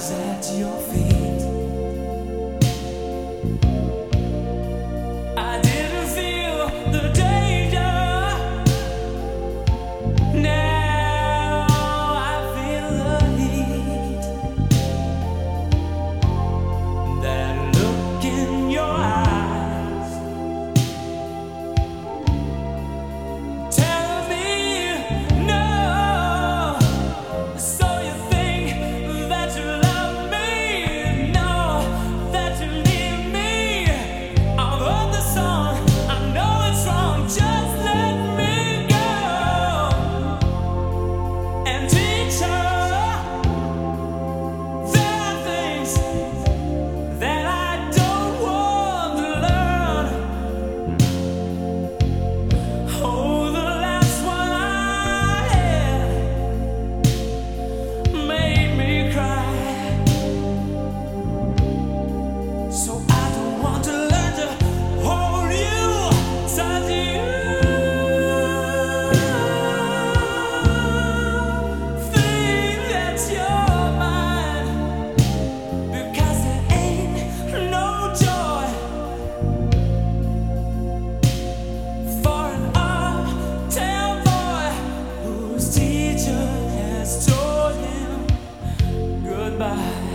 bows at your feet. I didn't feel the danger. Now I feel the heat. That look in your eyes tell me no. So you think that you love me? No, that you need me. I've heard the song, I know it's wrong. Just let me go and teach her. There are things that I don't want to learn. Oh, the last one I had made me cry. So I don't want to learn to hold you, touch you, think that you're mine, because there ain't no joy for an uptown boy whose teacher has told him goodbye.